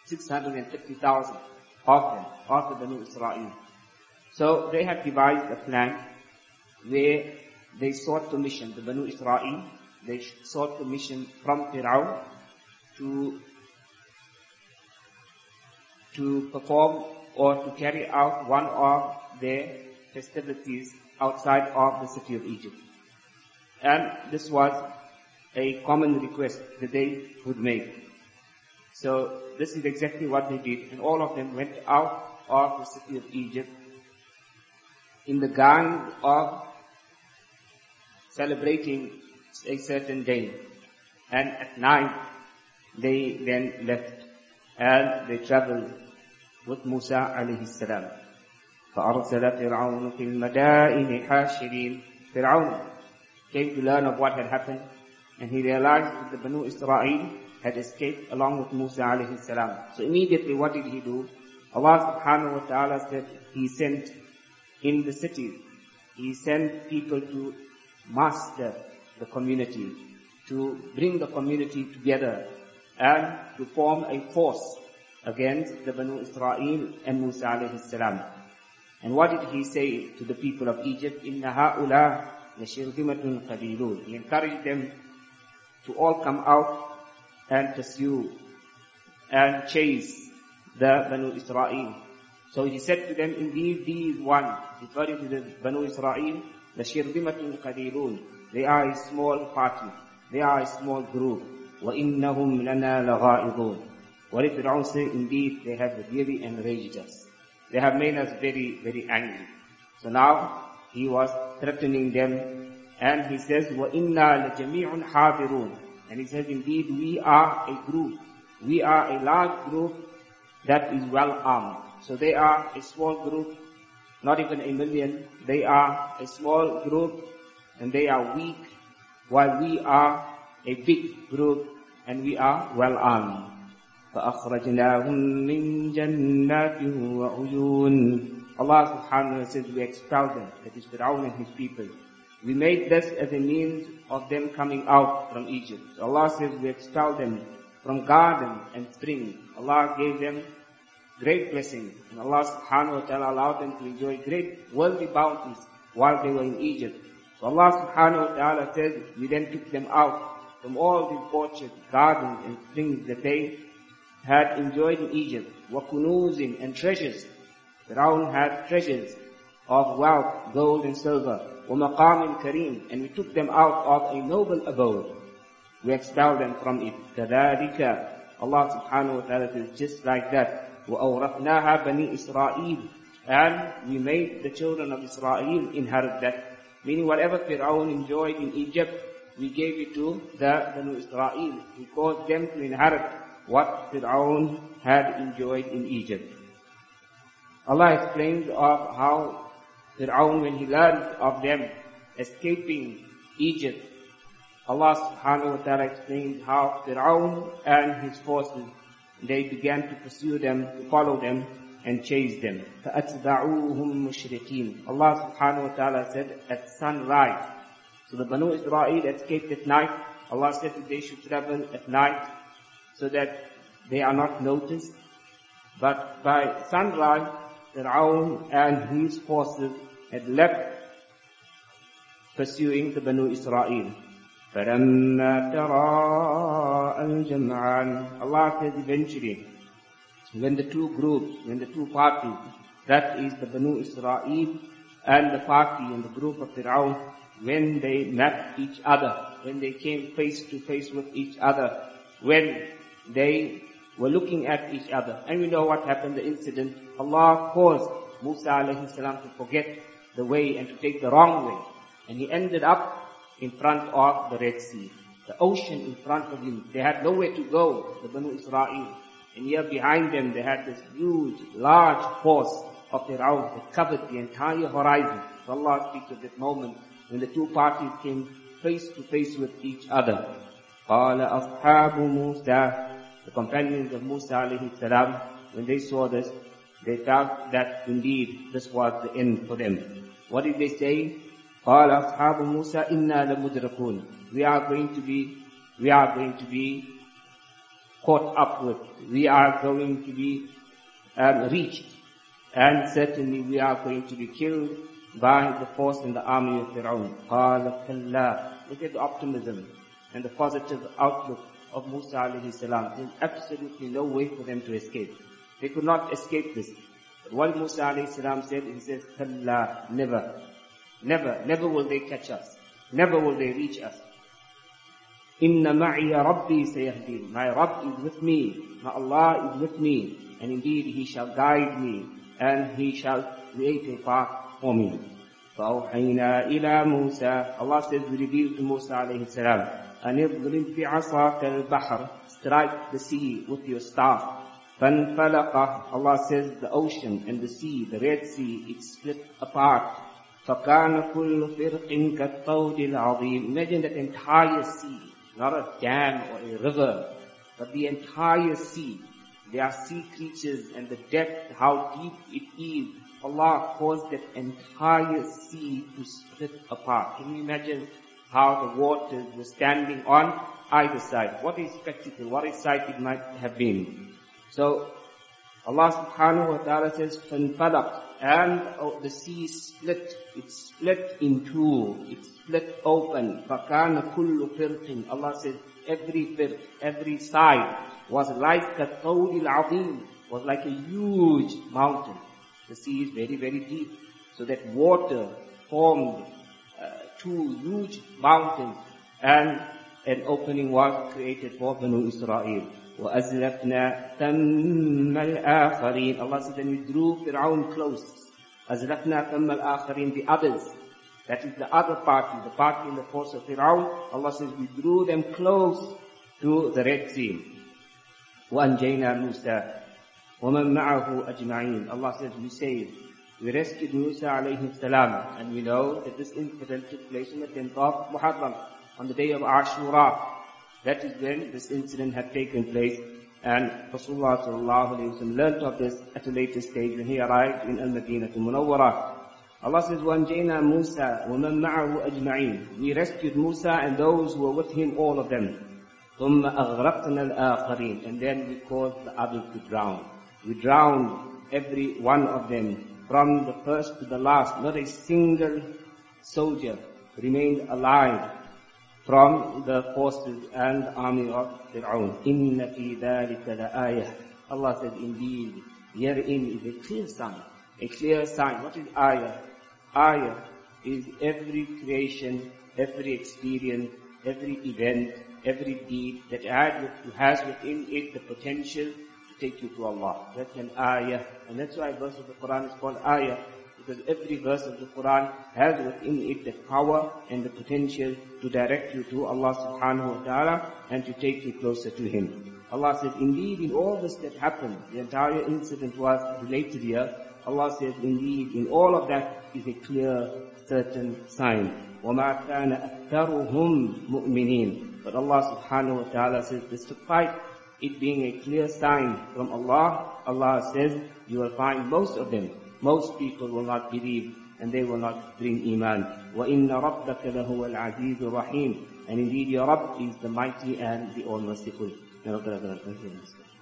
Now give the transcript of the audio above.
650,000 of them, of the Banu Israel. So they have devised a plan where they sought permission, the Banu Israel, they sought permission from Fir'aun to perform or to carry out one of their festivities outside of the city of Egypt. And this was a common request that they would make. So this is exactly what they did, and all of them went out of the city of Egypt in the guise of celebrating a certain day. And at night, they then left and they traveled with Musa alayhi salam. فَأَرْسَلَ فِرْعَوْنُ فِي الْمَدَائِنِ حَاشِرِينَ Fir'aun came to learn of what had happened, and he realized that the Banu Israel had escaped along with Musa alayhi salam. So immediately what did he do? Allah subhanahu wa ta'ala said he sent in the cities, he sent people to master the community, to bring the community together and to form a force against the Banu Israel and Musa alayhi salam. And what did he say to the people of Egypt? إِنَّ هَؤُلَاء لَشِرْذِمَةٌ قَلِيلُونَ He encouraged them to all come out and pursue and chase the Banu Israel. So he said to them, indeed these one, referring to the Banu Israel, لَشِرْذِمَةٌ قَلِيلُونَ They are a small party, they are a small group. وَإِنَّهُمْ لَنَا لَغَائِضُونَ What did Fir'aun say? Indeed, they have really enraged us. They have made us very, very angry. So now, he was threatening them, and he says, وَإِنَّا لَجَمِيعٌ حَاضِرُونَ And he says, indeed, we are a group. We are a large group that is well armed. So they are a small group, not even 1 million. They are a small group, and they are weak, while we are a big group, and we are well armed. فَأَخْرَجْنَاهُمْ مِنْ جَنَّاتٍ وَعُيُونٍ Allah subhanahu wa ta'ala says, we expelled them, that is Fir'aun and his people. We made this as a means of them coming out from Egypt. So Allah says, we expelled them from garden and spring. Allah gave them great blessings. And Allah subhanahu wa ta'ala allowed them to enjoy great worldly bounties while they were in Egypt. So Allah subhanahu wa ta'ala says, we then took them out from all these orchards, gardens and springs that they had enjoyed in Egypt. وَكُنُوزٍ And treasures. Fir'aun had treasures of wealth, gold and silver. وَمَقَامٍ كَرِيمٍ And we took them out of a noble abode. We expelled them from it. كَذَلِكَ Allah subhanahu wa ta'ala says, just like that. وَأَوْرَثْنَاهَا بَنِي إِسْرَائِيلِ And we made the children of Israel inherit that. Meaning whatever Fir'aun enjoyed in Egypt, we gave it to the Banu Israel. We caused them to inherit what Fir'aun had enjoyed in Egypt. Allah explains of how Fir'aun, when he learned of them escaping Egypt, Allah subhanahu wa ta'ala explains how Fir'aun and his forces, they began to pursue them, to follow them, and chase them. فَأَتْبَعُوهُمْ مُشْرِقِينَ Allah subhanahu wa ta'ala said, at sunrise. So the Banu Israel escaped at night. Allah said that they should travel at night so that they are not noticed. But by sunrise, Fir'aun and his forces had left pursuing the Banu Israel. فَلَمَّا تَرَاءَ الْجَمْعَانِ Allah says eventually, when the two groups, when the two parties, that is the Banu Israel and the party and the group of Fir'aun, when they met each other, when they came face to face with each other, when they were looking at each other. And we know what happened, the incident. Allah caused Musa alayhi salam to forget the way and to take the wrong way. And he ended up in front of the Red Sea. The ocean in front of him. They had nowhere to go, the Banu Israel. And here behind them they had this huge, large force of Fir'aun that covered the entire horizon. So Allah speaks of that moment when the two parties came face to face with each other. قَالَ أَصْحَابُ مُوسَى The companions of Musa alayhi salam, when they saw this, they felt that indeed this was the end for them. What did they say? قَالَ أَصْحَابُ مُوسَى إِنَّا لَمُدْرَكُونَ We are going to be caught up with. We are going to be reached. And certainly we are going to be killed by the force and the army of Fir'aun. قَالَ كَلَّا. Look at the optimism and the positive outlook of Musa alayhi salam. There's absolutely no way for them to escape. They could not escape this. But what Musa alayhi salam said, he says, كَلَّا, never. Never will they catch us. Never will they reach us. Inna ma'iya Rabbi sayahdin. My Rabb is with me. My Allah is with me. And indeed He shall guide me. And He shall create a path for me. فَأَوْحَيْنَا إِلَى مُوسَى. Allah says, we revealed to Musa alayhi salam, أَنِ اضْرِبْ بِعَصَاكَ الْبَحْرِ. Strike the sea with your staff. فَانْفَلَقَ. Allah says, the ocean and the sea, the Red Sea, it split apart. فَكَانَ كُلُّ فِرْقٍ كَالطَّوْدِ الْعَظِيمِ. Imagine that entire sea, not a dam or a river, but the entire sea. There are sea creatures and the depth, how deep it is. Allah caused that entire sea to split apart. Can you imagine how the waters were standing on either side? What a spectacle, what a sight it might have been. So, Allah subhanahu wa ta'ala says, فَانْفَلَقْ. And the sea split. It split in two. It split open. فَكَانَ كُلُّ فِرْقٍ. Allah says, every side was like a طَوْلِ الْعَظِيمِ. Was like a huge mountain. The sea is very, very deep. So that water formed two huge mountains. And an opening was created for Banu Israel. وَأَزْلَفْنَا ثَمَّ الْآخَرِينَ. Allah says, and we drew Fir'aun close. أَزْلَفْنَا ثَمَّ الْآخَرِينَ. The others. That is the other party. The party in the force of Fir'aun. Allah says, we drew them close to the Red Sea. وَأَنْجَيْنَا مُوسَى وَمَنْ مَعَهُ أَجْمَعِينَ. Allah says, we saved. We rescued Musa alayhi salam. And we know that this incident took place on the 10th of Muharram, on the day of Ashura. That is when this incident had taken place. And Rasulullah sallallahu alayhi wa sallam learnt of this at a later stage when he arrived in Al-Madinah al-Munawwarah. Allah says, وَأَنْجَيْنَا مُوسَى وَمَنْ مَعَهُ أَجْمَعِينَ. We rescued Musa and those who were with him, all of them. ثُمَّ أَغْرَقْنَا الْآخَرِينَ. And then we caused the others to drown. We drowned every one of them, from the first to the last. Not a single soldier remained alive from the forces and army of Fir'aun. إِنَّ فِي ذَلِكَ لَآيَةً. Allah says, indeed, herein is a clear sign. A clear sign. What is ayah? Ayah is every creation, every experience, every event, every deed that has within it the potential to take you to Allah. That's an ayah. And that's why a verse of the Quran is called ayah. Because every verse of the Quran has within it the power and the potential to direct you to Allah subhanahu wa ta'ala and to take you closer to Him. Allah says, indeed, in all this that happened, the entire incident was related here. Allah says, indeed, in all of that is a clear, certain sign. وَمَا كَانَ أَكْثَرُهُمْ مُؤْمِنِينَ. But Allah subhanahu wa ta'ala says, despite it being a clear sign from Allah, Allah says, you will find most people will not believe and they will not bring iman. وَإِنَّ رَبَّكَ لَهُوَ الْعَزِيزُ الرَّحِيمُ. And indeed your Rabb is the mighty and the all merciful.